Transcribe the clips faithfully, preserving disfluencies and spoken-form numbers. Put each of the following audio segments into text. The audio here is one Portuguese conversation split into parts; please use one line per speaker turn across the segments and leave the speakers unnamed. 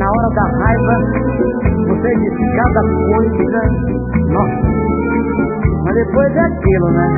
na hora da raiva você diz cada coisa, nossa, mas depois é aquilo, né?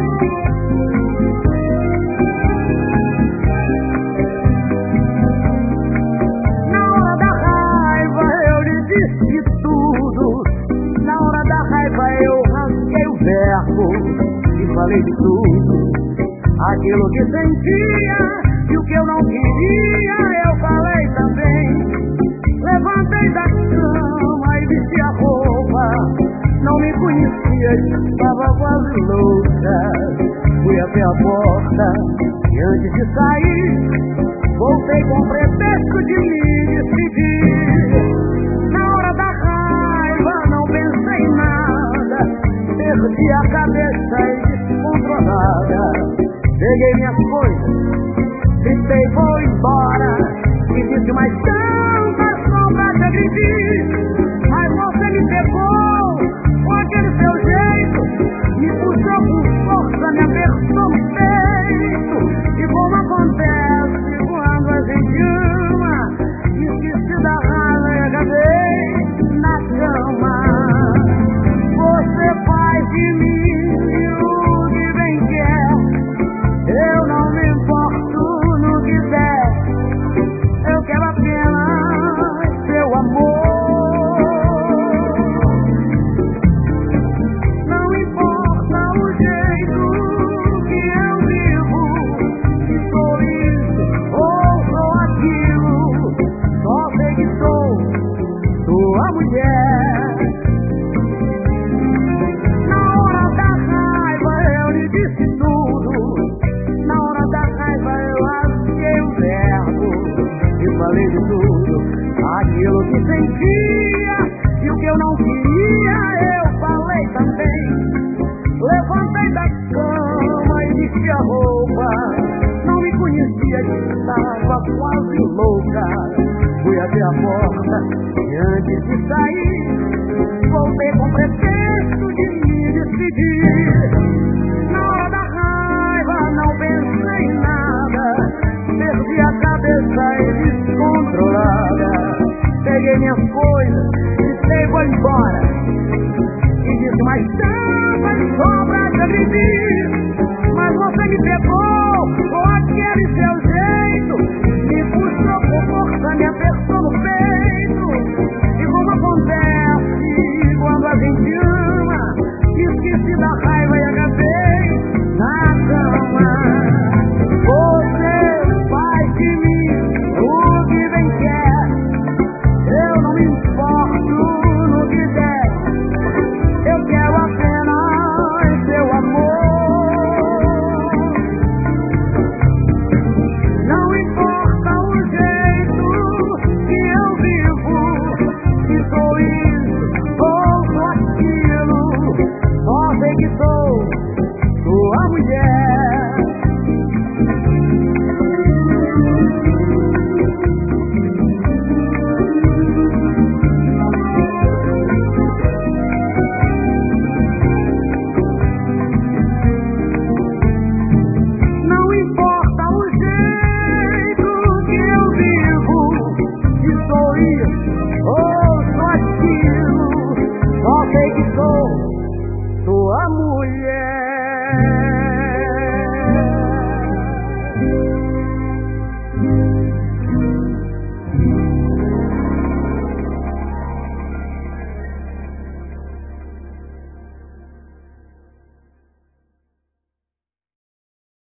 Na hora da raiva eu lhe disse tudo, na hora da raiva eu rasguei o verbo e falei de tudo, aquilo que sentia e o que eu não queria eu falei também. Levantei da cama e vesti a roupa, não me conhecia, estava quase louca. Fui até a porta e antes de sair voltei com pretexto de me despedir. Na hora da raiva não pensei em nada, perdi a cabeça e descontrolada. Peguei minhas coisas, gritei vou embora e disse mais tantas sombras te agredi. Mas você me pegou com aquele seu jeito, me puxou com força, me apertou no peito. E como acontece quando a gente ama, esqueci da raiva e acabei na cama. Você faz de mim o que bem quer, eu não me importo no que der, eu quero apenas seu amor. Não importa o jeito que eu vivo, se sou isso ou sou aquilo, só sei que sou sua mulher. Na hora da raiva eu lhe disse tudo, na hora da raiva eu rasguei o verbo e falei de tudo, aquilo que sentia e o que eu não queria eu falei também. Levantei da cama e vesti a roupa, não me conhecia, estava quase louca. Fui até a porta e antes de sair voltei com pretexto de me despedir. Na hora da raiva não pensei em nada, perdi a cabeça e descontrolada. Peguei minhas coisas, disse vou embora e disse mais tantas sobras de agredi. Mas você me pegou com aquele seu jeito, me puxou com força, me apertou no peito. E como acontece quando a gente ama, esqueci da raiva e acabei na cama. Você faz de mim o que bem quer, eu não me importo no que der, eu quero apenas seu amor. Não importa o jeito que eu vivo, se sou isso ou sou aquilo, só sei que sou sua mulher. Não importa o jeito que eu vivo, se sou isso ou